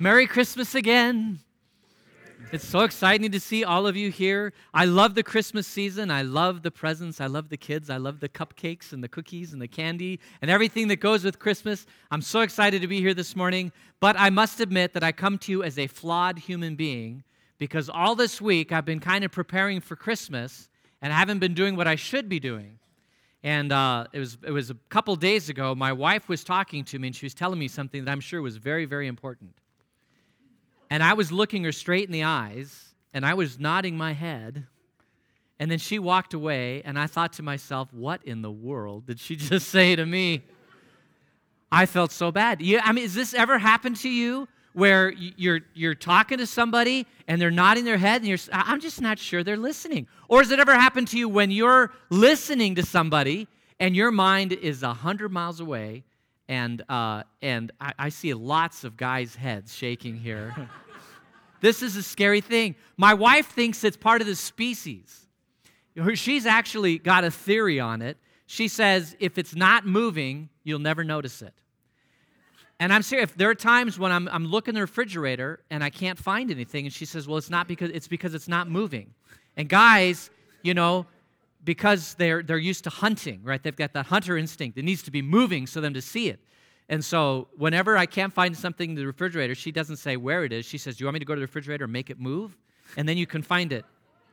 Merry Christmas again. It's so exciting to see all of you here. I love the Christmas season. I love the presents. I love the kids. I love the cupcakes and the cookies and the candy and everything that goes with Christmas. I'm so excited to be here this morning. But I must admit that I come to you as a flawed human being because all this week I've been kind of preparing for Christmas and I haven't been doing what I should be doing. And it was a couple days ago, my wife was talking to me and she was telling me something that I'm sure was very, very important. And I was looking her straight in the eyes, and I was nodding my head, and then she walked away, and I thought to myself, what in the world did she just say to me? I felt so bad. Has this ever happened to you where you're talking to somebody, and they're nodding their head, and I'm just not sure they're listening? Or has it ever happened to you when you're listening to somebody, and your mind is 100 miles away, and I see lots of guys' heads shaking here. This is a scary thing. My wife thinks it's part of the species. She's actually got a theory on it. She says, if it's not moving, you'll never notice it. And I'm serious. There are times when I'm looking in the refrigerator and I can't find anything, and she says, well, it's because it's not moving. And guys, because they're used to hunting, right? They've got that hunter instinct. It needs to be moving for them to see it. And so whenever I can't find something in the refrigerator, she doesn't say where it is. She says, do you want me to go to the refrigerator and make it move? And then you can find it.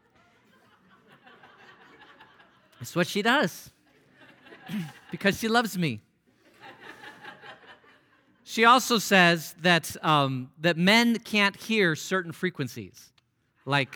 That's what she does because she loves me. She also says that men can't hear certain frequencies, like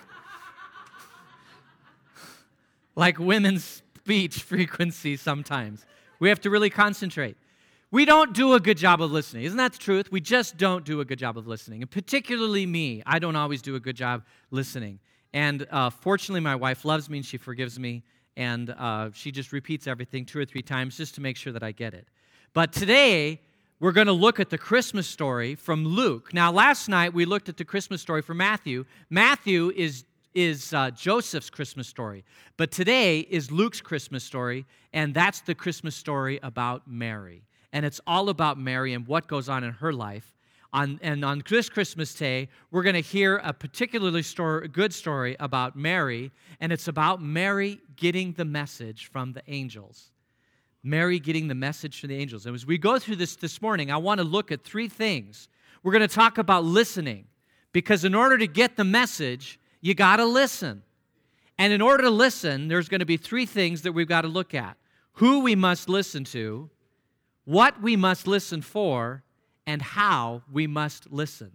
women's speech frequency sometimes. We have to really concentrate. We don't do a good job of listening. Isn't that the truth? We just don't do a good job of listening. And particularly me, I don't always do a good job listening. And fortunately, my wife loves me and she forgives me. And she just repeats everything 2 or 3 times just to make sure that I get it. But today, we're going to look at the Christmas story from Luke. Now, last night, we looked at the Christmas story from Matthew. Matthew is Joseph's Christmas story. But today is Luke's Christmas story, and that's the Christmas story about Mary. And it's all about Mary and what goes on in her life. On this Christmas Day, we're going to hear a particularly good story about Mary, and it's about Mary getting the message from the angels. Mary getting the message from the angels. And as we go through this morning, I want to look at 3 things. We're going to talk about listening, because in order to get the message, you got to listen. And in order to listen, there's going to be 3 things that we've got to look at. Who we must listen to, what we must listen for, and how we must listen.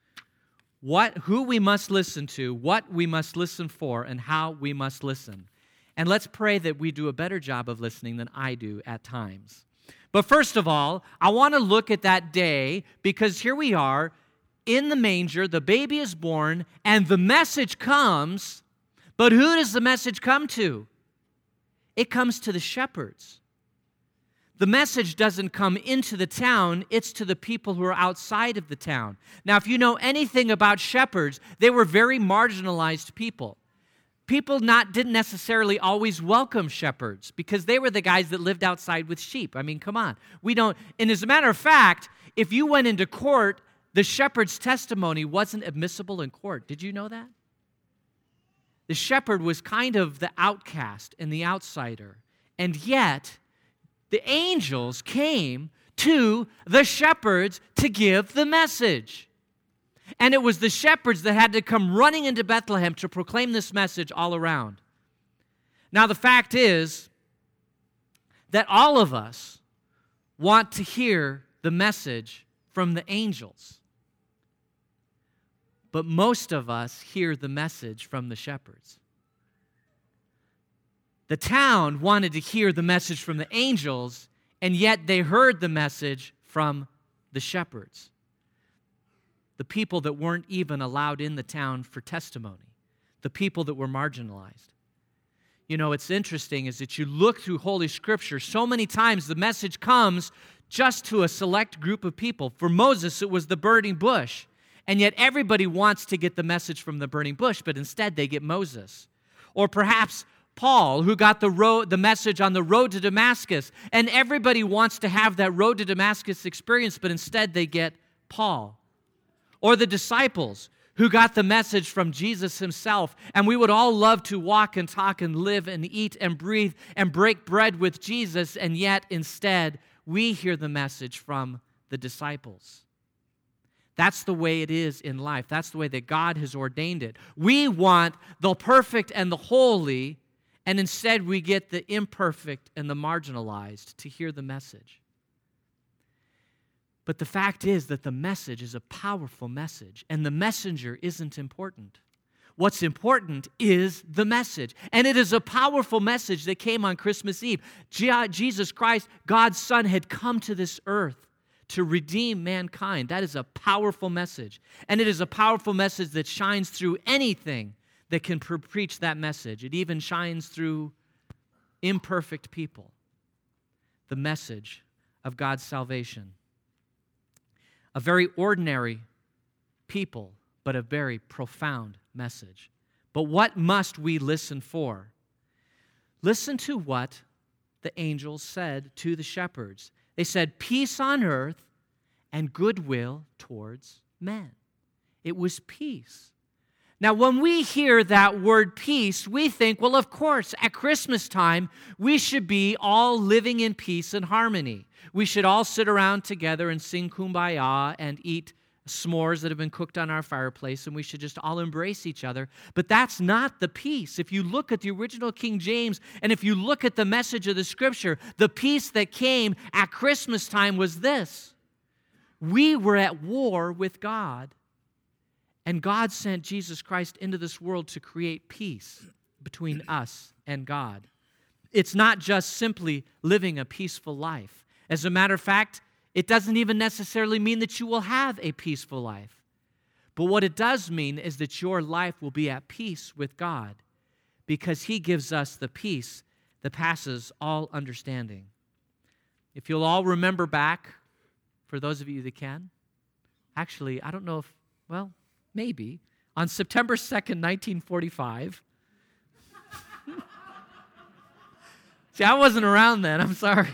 Who we must listen to, what we must listen for, and how we must listen. And let's pray that we do a better job of listening than I do at times. But first of all, I want to look at that day, because here we are in the manger, the baby is born, and the message comes. But who does the message come to? It comes to the shepherds. The message doesn't come into the town, it's to the people who are outside of the town. Now, if you know anything about shepherds, they were very marginalized people. People didn't necessarily always welcome shepherds because they were the guys that lived outside with sheep. I mean, come on. And as a matter of fact, if you went into court, the shepherd's testimony wasn't admissible in court. Did you know that? The shepherd was kind of the outcast and the outsider. And yet, the angels came to the shepherds to give the message. And it was the shepherds that had to come running into Bethlehem to proclaim this message all around. Now, the fact is that all of us want to hear the message from the angels. But most of us hear the message from the shepherds. The town wanted to hear the message from the angels, and yet they heard the message from the shepherds. The people that weren't even allowed in the town for testimony. The people that were marginalized. It's interesting is that you look through Holy Scripture, so many times the message comes just to a select group of people. For Moses, it was the burning bush. And yet everybody wants to get the message from the burning bush, but instead they get Moses. Or perhaps Paul, who got the message on the road to Damascus, and everybody wants to have that road to Damascus experience, but instead they get Paul. or the disciples who got the message from Jesus himself, and we would all love to walk and talk and live and eat and breathe and break bread with Jesus, and yet instead we hear the message from the disciples. That's the way it is in life. That's the way that God has ordained it. We want the perfect and the holy, and instead we get the imperfect and the marginalized to hear the message. But the fact is that the message is a powerful message, and the messenger isn't important. What's important is the message, and it is a powerful message that came on Christmas Eve. Jesus Christ, God's Son, had come to this earth to redeem mankind. That is a powerful message, and it is a powerful message that shines through anything that can preach that message. It even shines through imperfect people. The message of God's salvation. A very ordinary people, but a very profound message. But what must we listen for? Listen to what the angels said to the shepherds. They said, peace on earth and goodwill towards men. It was peace. Now, when we hear that word peace, we think, well, of course, at Christmas time, we should be all living in peace and harmony. We should all sit around together and sing Kumbaya and eat s'mores that have been cooked on our fireplace, and we should just all embrace each other. But that's not the peace. If you look at the original King James, and if you look at the message of the Scripture, the peace that came at Christmas time was this. We were at war with God, and God sent Jesus Christ into this world to create peace between us and God. It's not just simply living a peaceful life. As a matter of fact, it doesn't even necessarily mean that you will have a peaceful life. But what it does mean is that your life will be at peace with God because He gives us the peace that passes all understanding. If you'll all remember back, for those of you that can, actually, I don't know if, well, maybe, on September 2nd, 1945. See, I wasn't around then, I'm sorry.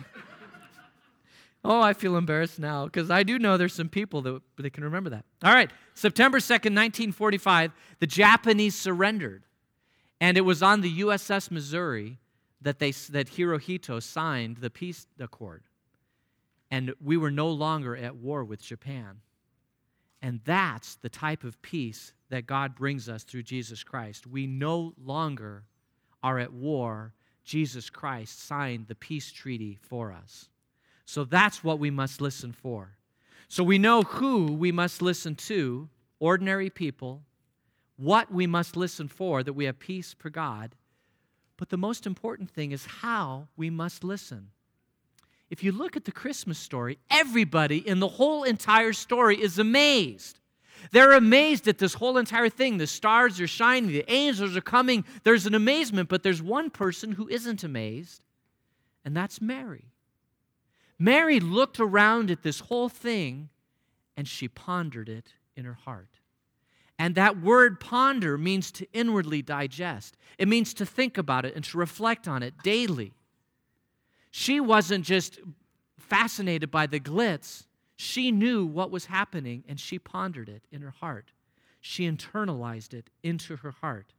Oh, I feel embarrassed now because I do know there's some people that can remember that. All right, September 2nd, 1945, the Japanese surrendered. And it was on the USS Missouri that Hirohito signed the peace accord. And we were no longer at war with Japan. And that's the type of peace that God brings us through Jesus Christ. We no longer are at war. Jesus Christ signed the peace treaty for us. So that's what we must listen for. So we know who we must listen to, ordinary people, what we must listen for, that we have peace for God. But the most important thing is how we must listen. If you look at the Christmas story, everybody in the whole entire story is amazed. They're amazed at this whole entire thing. The stars are shining, the angels are coming. There's an amazement, but there's one person who isn't amazed, and that's Mary. Mary looked around at this whole thing, and she pondered it in her heart. And that word ponder means to inwardly digest. It means to think about it and to reflect on it daily. She wasn't just fascinated by the glitz. She knew what was happening, and she pondered it in her heart. She internalized it into her heart.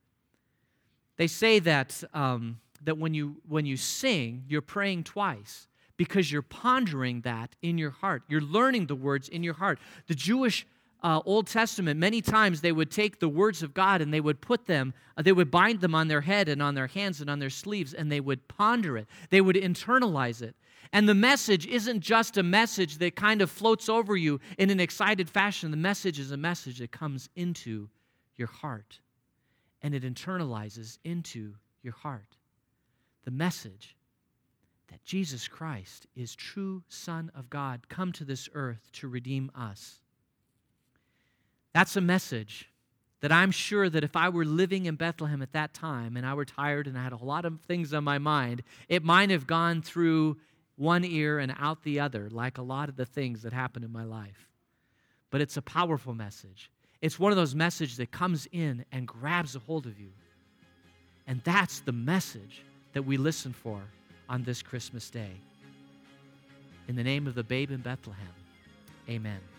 They say that when you sing, you're praying twice because you're pondering that in your heart. You're learning the words in your heart. The Jewish Old Testament, many times they would take the words of God and they would they would bind them on their head and on their hands and on their sleeves, and they would ponder it. They would internalize it. And the message isn't just a message that kind of floats over you in an excited fashion. The message is a message that comes into your heart, and it internalizes into your heart. The message that Jesus Christ is true Son of God, come to this earth to redeem us. That's a message that I'm sure that if I were living in Bethlehem at that time and I were tired and I had a lot of things on my mind, it might have gone through one ear and out the other, like a lot of the things that happen in my life. But it's a powerful message. It's one of those messages that comes in and grabs a hold of you. And that's the message that we listen for on this Christmas day. In the name of the babe in Bethlehem, amen.